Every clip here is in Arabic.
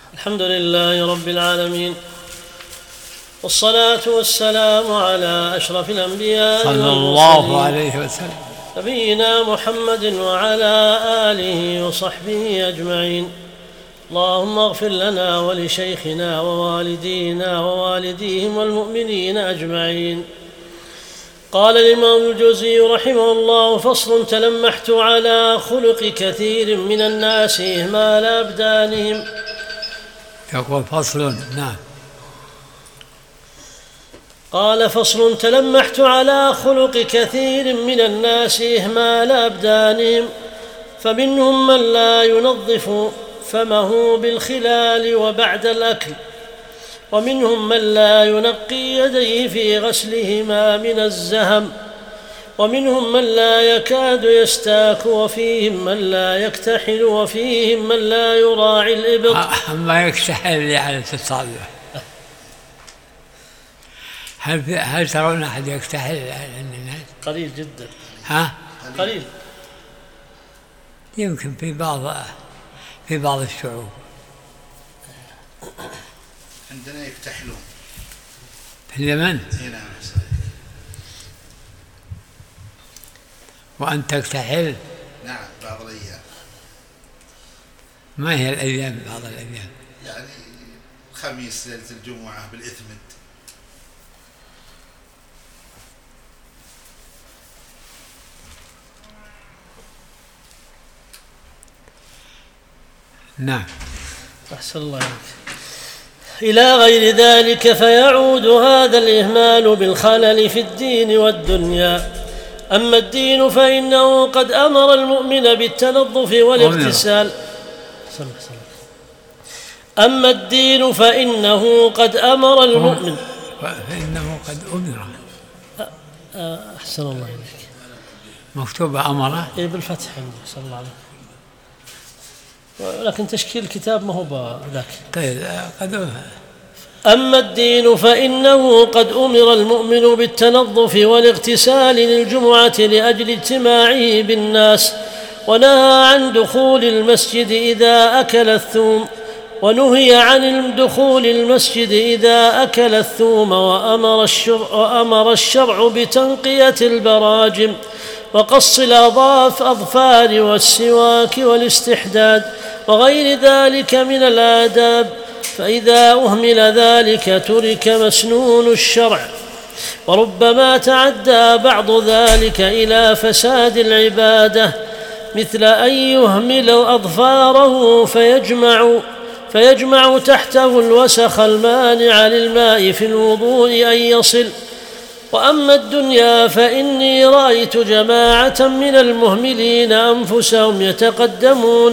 الحمد لله رب العالمين، والصلاة والسلام على أشرف الأنبياء صلى الله عليه وسلم نبينا محمد وعلى آله وصحبه أجمعين. اللهم اغفر لنا ولشيخنا ووالدينا ووالديهم والمؤمنين أجمعين. قال الإمام الجوزي رحمه الله: فصل: تلمحت على خلق كثير من الناس إهمال أبدانهم. يقول فصل. نعم. قال: فصل: تلمحت على خلق كثير من الناس إهمال أبدانهم، فمنهم من لا ينظف فمه بالخلال وبعد الأكل، ومنهم من لا ينقي يديه في غسلهما من الزهم، ومنهم من لا يكاد يستاك، وفيهم من لا يكتحل، وفيهم من لا يراعي الإبط. ما يكتحل يعني تتصلح. هل ترون أحد يكتحل عند الناس؟ قليل جدا. قليل. يمكن في بعض الشعوب. عندنا يكتحلون في اليمن. نعم. وأنت تكتحل؟ نعم، بعض الأيام. ما هي الأيام؟ بعض الأيام يعني الخميس، ليلة الجمعة، بالإثمد. نعم. أحسن الله عليك. إلى غير ذلك، فيعود هذا الإهمال بالخلل في الدين والدنيا. أما الدين فإنه قد أمر المؤمن بالتنظف والاغتسال. أما الدين فإنه قد أمر المؤمن. فإنه قد أمر. أحسن الله عليك. مكتوبة أمره بالفتح عندي صلى الله عليه وسلم، لكن تشكيل الكتاب ما هو بذاك. طيب قد. أما الدين فإنه قد أمر المؤمن بالتنظف والاغتسال للجمعة لأجل اجتماعه بالناس، ونهى عن دخول المسجد إذا أكل الثوم، ونهي عن الدخول المسجد إذا أكل الثوم، وأمر الشرع بتنقية البراجم وقص الأظفار والسواك والاستحداد وغير ذلك من الآداب، فإذا أهمل ذلك ترك مسنون الشرع، وربما تعدى بعض ذلك إلى فساد العبادة، مثل أن يهمل أظفاره فيجمع تحته الوسخ المانع للماء في الوضوء أن يصل. وأما الدنيا فإني رأيت جماعة من المهملين أنفسهم يتقدمون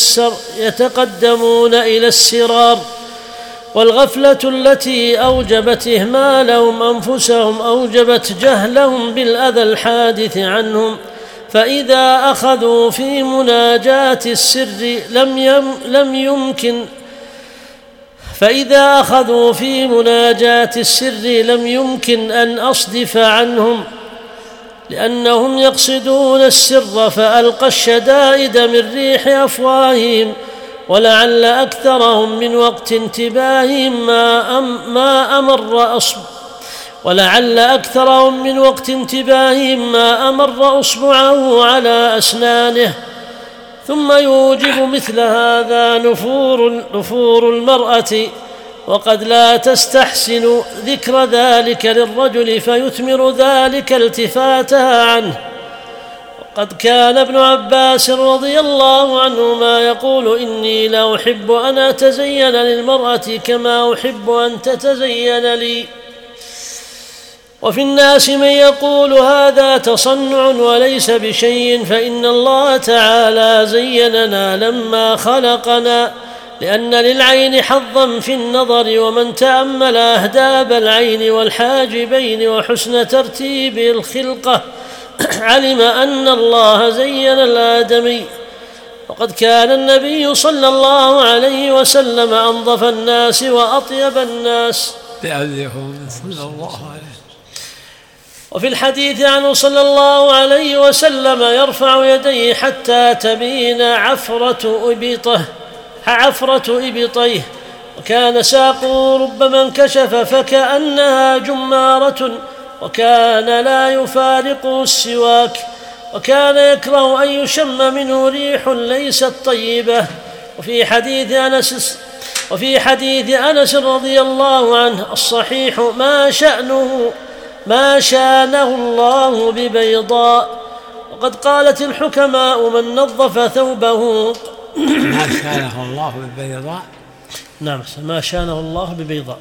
إلى السرار، والغفلة التي أوجبت إهمالهم أنفسهم أوجبت جهلهم بالأذى الحادث عنهم، فإذا أخذوا في مناجاة السر لم يمكن أن أصدف عنهم، لأنهم يقصدون السر، فألقى الشدائد من ريح أفواههم، ولعل أكثرهم من وقت انتباههم ما أمر أصبعه على أسنانه. ثم يوجب مثل هذا نفور المرأة، وقد لا تستحسن ذكر ذلك للرجل فيثمر ذلك التفاتها عنه. وقد كان ابن عباس رضي الله عنهما يقول: إني لا أحب أن أتزين للمرأة كما أحب أن تتزين لي. وفي الناس من يقول هذا تصنع وليس بشيء، فإن الله تعالى زيننا لما خلقنا، لأن للعين حظا في النظر، ومن تأمل أهداب العين والحاجبين وحسن ترتيب الخلقة علم أن الله زين الآدمي. وقد كان النبي صلى الله عليه وسلم أنظف الناس وأطيب الناس. وفي الحديث عنه صلى الله عليه وسلم يرفع يديه حتى تبين عفرة إبطيه، وكان ساقه ربما انكشف فكأنها جمارة، وكان لا يفارقه السواك، وكان يكره أن يشم منه ريح ليست طيبة. وفي حديث أنس رضي الله عنه الصحيح ما شانه الله ببيضاء. وقد قالت الحكماء من نظف ثوبه ما شانه الله ببيضاء. نعم، ما شانه الله ببيضاء.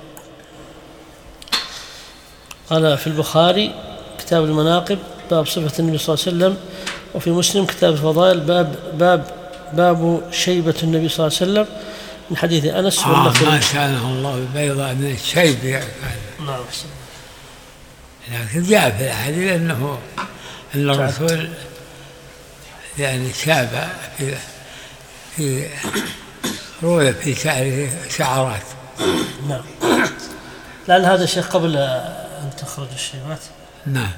قال في البخاري كتاب المناقب باب صفة النبي صلى الله عليه وسلم، وفي مسلم كتاب الفضائل باب شيبة النبي صلى الله عليه وسلم من حديث أنس. ما شانه الله ببيضاء من الشيب يعني. نعم. لكن جاء في الحديث أن الرسول يعني شاب في رؤية في شعره شعرات. نعم. لأن هذا الشيء قبل أن تخرج الشيبات. نعم.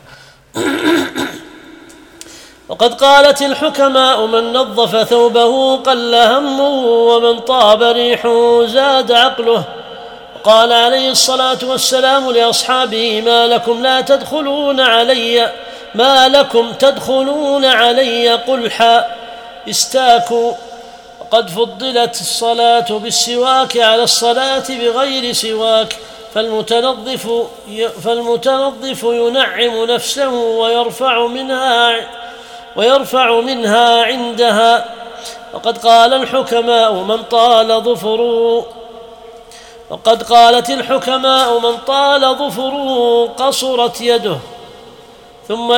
وقد قالت الحكماء من نظف ثوبه قل همه، ومن طاب ريحه زاد عقله. وقال عليه الصلاة والسلام لأصحابه ما لكم تدخلون علي قلحا استاكوا. وقد فضلت الصلاة بالسواك على الصلاة بغير سواك، فالمتنظف ينعم نفسه ويرفع منها عندها. وقد قالت الحكماء من طال ظفره قصرت يده، ثم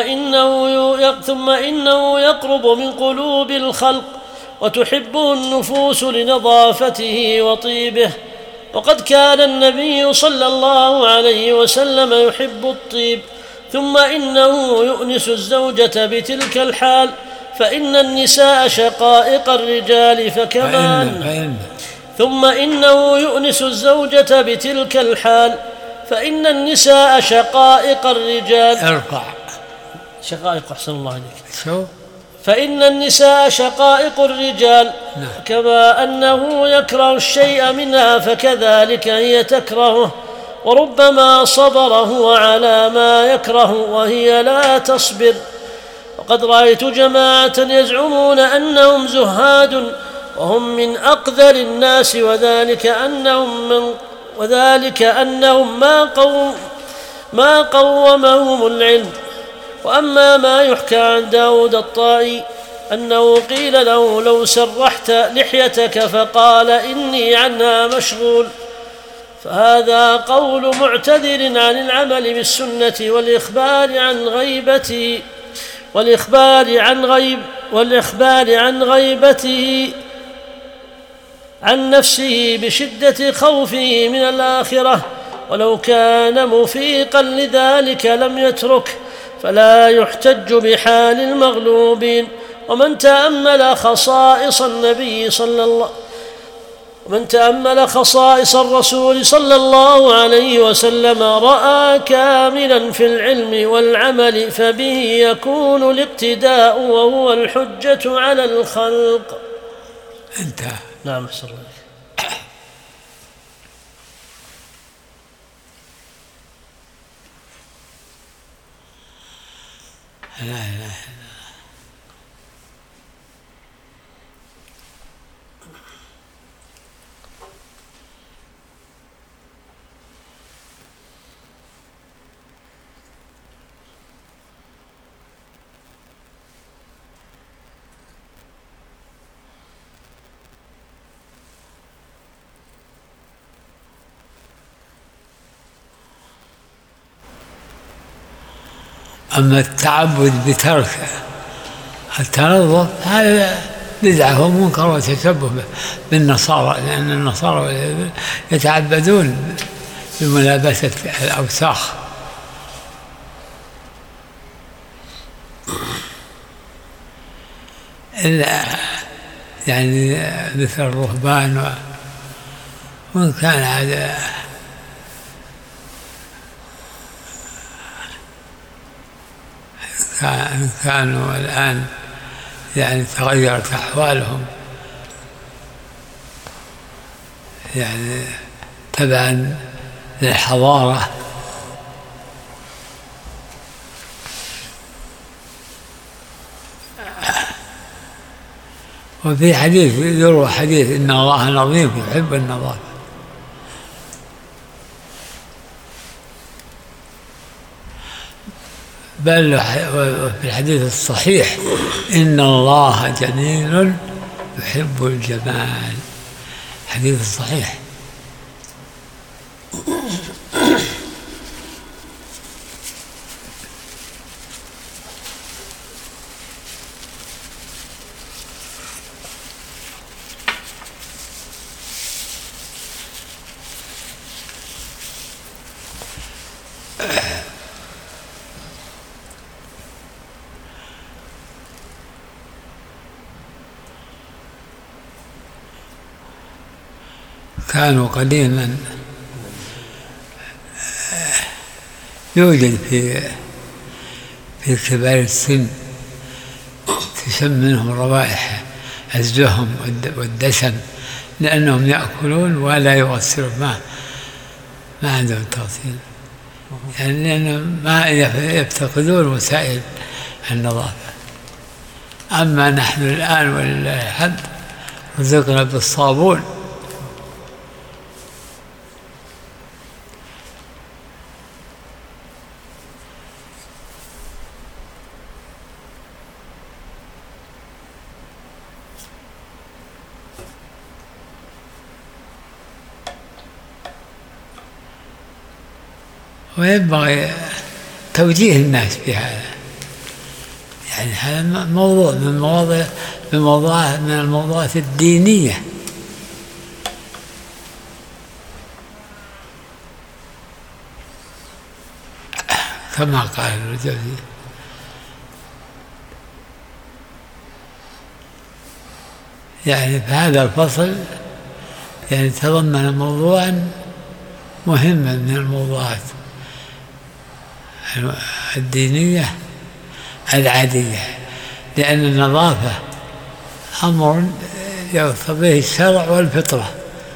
إنه يقرب من قلوب الخلق، وتحبه النفوس لنظافته وطيبه. وقد كان النبي صلى الله عليه وسلم يحب الطيب. ثم إنه يؤنس الزوجة بتلك الحال، فإن النساء شقائق الرجال ثم إنه يؤنس الزوجة بتلك الحال، فإن النساء شقائق الرجال. شقائق، أحسن الله عليك. فإن النساء شقائق الرجال، كما أنه يكره الشيء منها فكذلك هي تكرهه، وربما صبر هو على ما يكره وهي لا تصبر. وقد رأيت جماعة يزعمون أنهم زهاد وهم من أقذر الناس، وذلك أنهم ما قومهم العلم. وأما ما يحكى عن داود الطائي أنه قيل له لو سرحت لحيتك فقال إني عنها مشغول، فهذا قول معتذر عن العمل بالسنة والإخبار عن غيبته عن نفسه بشدة خوفه من الآخرة. ولو كان موفيقا لذلك لم يترك، فلا يحتج بحال المغلوبين. ومن تأمل خصائص الرسول صلى الله عليه وسلم رأى كاملا في العلم والعمل، فبه يكون الاقتداء وهو الحجة على الخلق. انتهى. نعم، أحسن الله. لا إله إلا الله. أما التعبد بترك التنظف هذا بدعة ومنكر وتشبه بالنصارى، لأن النصارى يتعبدون بملابسة الأوساخ. إلا يعني مثل الرهبان، وإن كان هذا كانوا الآن يعني تغيرت أحوالهم، يعني تبعا للحضارة. وفي حديث يروى حديث إن الله نظيف يحب النظافة. بل في الحديث الصحيح إن الله جميل يحب الجمال، حديث صحيح. كانوا قديما يوجد في كبار السن تشم منهم روائح الزهم والدسم، لأنهم يأكلون ولا يغسلون، ما عندهم تغسيل، يعني لأنهم ما يفتقدون وسائل النظافة. أما نحن الآن ولله الحمد رزقنا بالصابون، وينبغي توجيه الناس بهذا. يعني هذا موضوع من الموضوعات الدينية. كما قال الجوزي يعني في هذا الفصل يعني تضمن موضوعا مهما من الموضوعات الدينية العادية، لأن النظافة أمر يقتضيه الشرع والفطرة.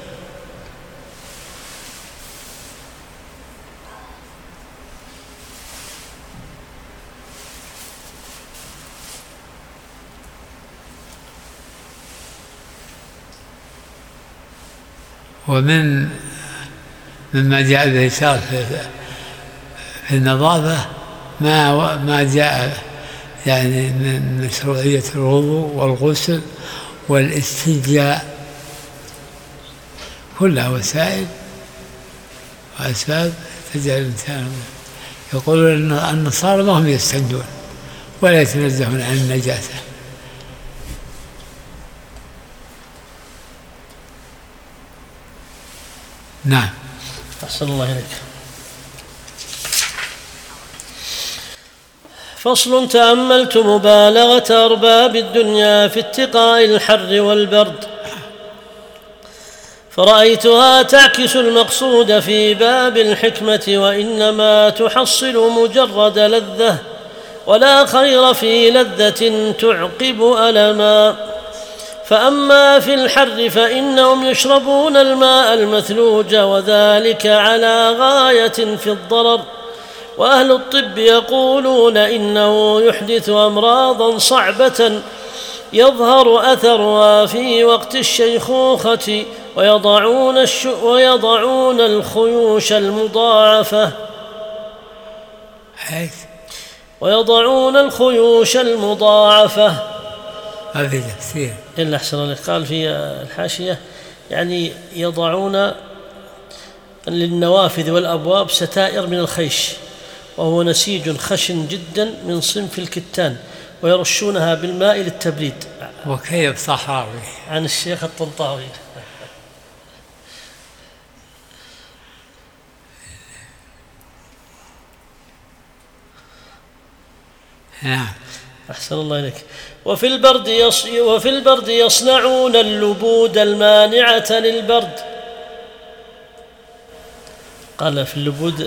مما جاء به الشرع في النظافة ما جاء يعني من مشروعية الوضوء والغسل والاستنجاء، كلها وسائل وأسباب تجعل الإنسان. يقولون أن النصارى ما هم يستنجون ولا يتنزهون عن النجاسة. نعم. أحسن الله إليك. فصل: تأملت مبالغة أرباب الدنيا في اتقاء الحر والبرد، فرأيتها تعكس المقصود في باب الحكمة، وإنما تحصل مجرد لذة، ولا خير في لذة تعقب ألما. فأما في الحر فإنهم يشربون الماء المثلوج، وذلك على غاية في الضرر، وأهل الطب يقولون إنه يحدث أمراضا صعبة يظهر أثرها في وقت الشيخوخة، ويضعون الخيوش المضاعفة هذه تفسير إلا أحسن لك. قال في الحاشية يعني يضعون للنوافذ والأبواب ستائر من الخيش، وهو نسيج خشن جدا من صنف الكتان، ويرشونها بالماء للتبريد. وكيف صحراوي عن الشيخ الطنطاوي. نعم. أحسن الله إليك. وفي البرد يصنعون اللبود المانعة للبرد. قال في اللبود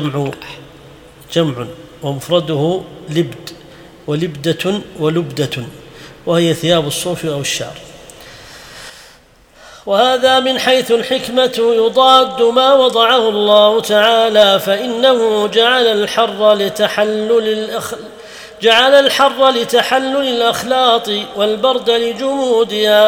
جمع ومفرده لبد، ولبدة ولبدة، وهي ثياب الصوف أو الشعر. وهذا من حيث الحكمة يضاد ما وضعه الله تعالى، فإنه جعل الحر لتحلل الأخلاط والبرد لجمودها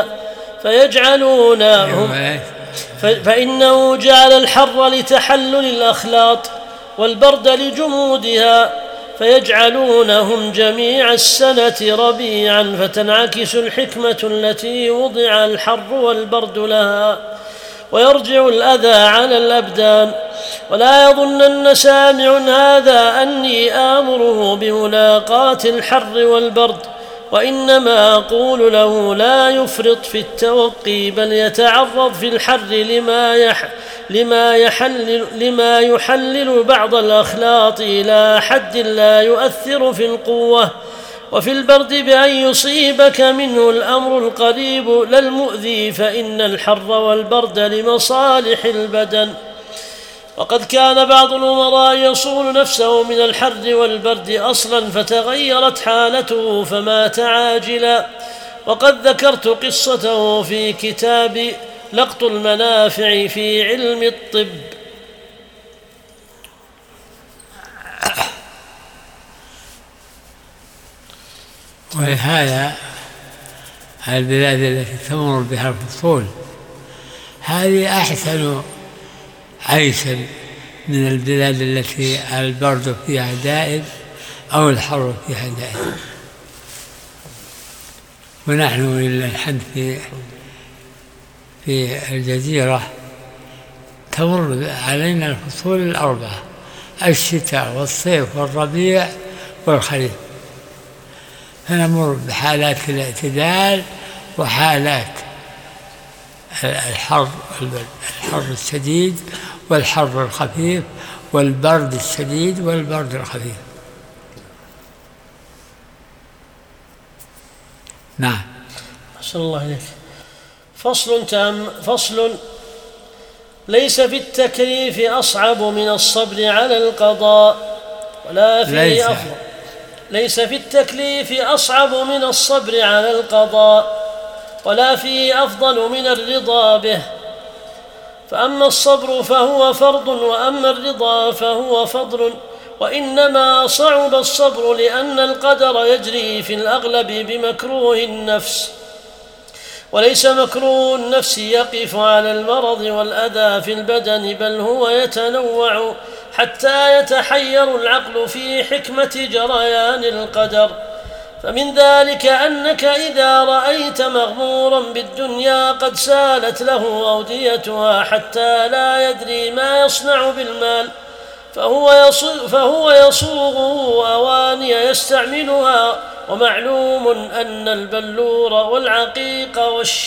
فإنه جعل الحر لتحلل الأخلاط والبرد لجمودها فيجعلونهم جميع السنة ربيعا، فتنعكس الحكمة التي وضع الحر والبرد لها، ويرجع الأذى على الأبدان. ولا يظنن سامع هذا أني آمره بملاقاة الحر والبرد، وإنما أقول له لا يفرط في التوقي، بل يتعرض في الحر لما يحلل بعض الأخلاط إلى حد لا يؤثر في القوة، وفي البرد بأن يصيبك منه الأمر القريب لا المؤذي، فإن الحر والبرد لمصالح البدن. وقد كان بعض الأمراء يصون نفسه من الحر والبرد أصلا، فتغيرت حالته فمات عاجلا، وقد ذكرت قصته في كتاب لقط المنافع في علم الطب. ولهذا البلاد التي تمر بها الفصول هذه أحسن عيشا من البلاد التي البرد فيها دائم أو الحر فيها دائم. ونحن ولله الحمد في الجزيرة تمر علينا الفصول الأربعة: الشتاء والصيف والربيع والخريف، فنمر بحالات الاعتدال وحالات الحر الشديد والحر الخفيف والبرد الشديد والبرد الخفيف. نعم. أحسن الله إليك. فصل ليس في التكليف أصعب من الصبر على القضاء ولا فيه أفضل. ليس في التكليف أصعب من الصبر على القضاء ولا فيه أفضل من الرضا به، فأما الصبر فهو فرض وأما الرضا فهو فضل، وإنما صعب الصبر لأن القدر يجري في الأغلب بمكروه النفس، وليس مكروه النفس يقف على المرض والأذى في البدن، بل هو يتنوع حتى يتحير العقل في حكمة جريان القدر. فمن ذلك أنك إذا رأيت مغمورا بالدنيا قد سالت له أوديتها حتى لا يدري ما يصنع بالمال، فهو يصوغه أواني يستعملها، ومعلوم أن البلور والعقيق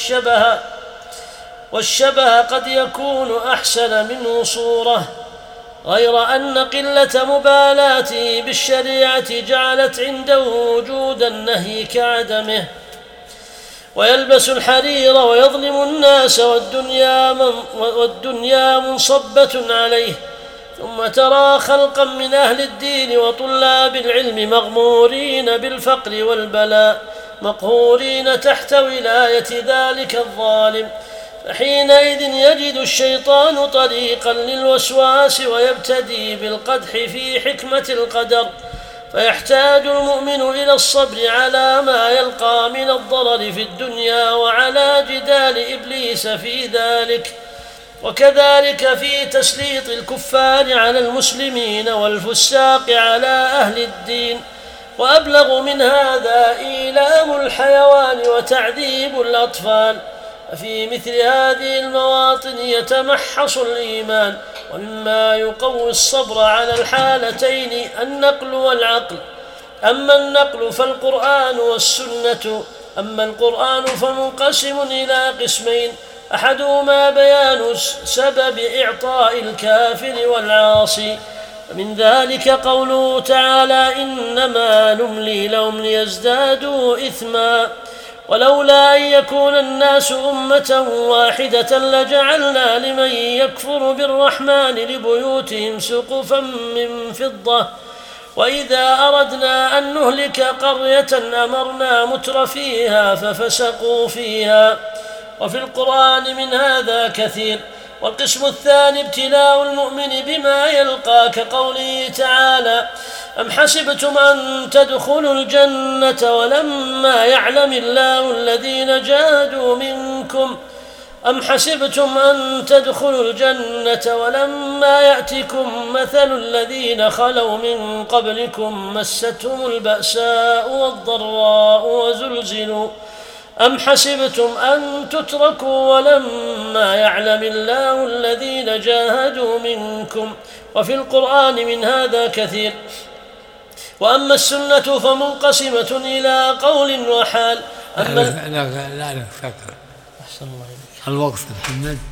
والشبه قد يكون أحسن منه صورة، غير أن قلة مبالاته بالشريعة جعلت عنده وجود النهي كعدمه، ويلبس الحرير ويظلم الناس والدنيا منصبة عليه. ثم ترى خلقا من أهل الدين وطلاب العلم مغمورين بالفقر والبلاء، مقهورين تحت ولاية ذلك الظالم، فحينئذ يجد الشيطان طريقا للوسواس ويبتدي بالقدح في حكمة القدر، فيحتاج المؤمن إلى الصبر على ما يلقى من الضرر في الدنيا وعلى جدال إبليس في ذلك، وكذلك في تسليط الكفار على المسلمين والفساق على أهل الدين. وأبلغ من هذا إيلام الحيوان وتعذيب الأطفال. ففي مثل هذه المواطن يتمحص الإيمان. ومما يقوي الصبر على الحالتين النقل والعقل. أما النقل فالقرآن والسنة. أما القرآن فمنقسم إلى قسمين: أحدهما بيان سبب إعطاء الكافر والعاصي، ومن ذلك قوله تعالى: إنما نملي لهم ليزدادوا إثما، ولولا أن يكون الناس أمة واحدة لجعلنا لمن يكفر بالرحمن لبيوتهم سقفا من فضة، وإذا أردنا أن نهلك قرية أمرنا متر فيها ففسقوا فيها، وفي القرآن من هذا كثير. والقسم الثاني ابتلاء المؤمن بما يلقى، كقوله تعالى: أم حسبتم أن تدخلوا الجنة ولما يعلم الله الذين جاهدوا منكم أم حسبتم أن تدخلوا الجنة ولما يأتكم مثل الذين خلوا من قبلكم مستهم البأساء والضراء وزلزلوا أم حسبتم أن تتركوا ولما يعلم الله الذين جاهدوا منكم. وفي القرآن من هذا كثير. وأما السنة فمنقسمة إلى قول وحال. لا فكر. أحسن الله إليك. الوقت محمد.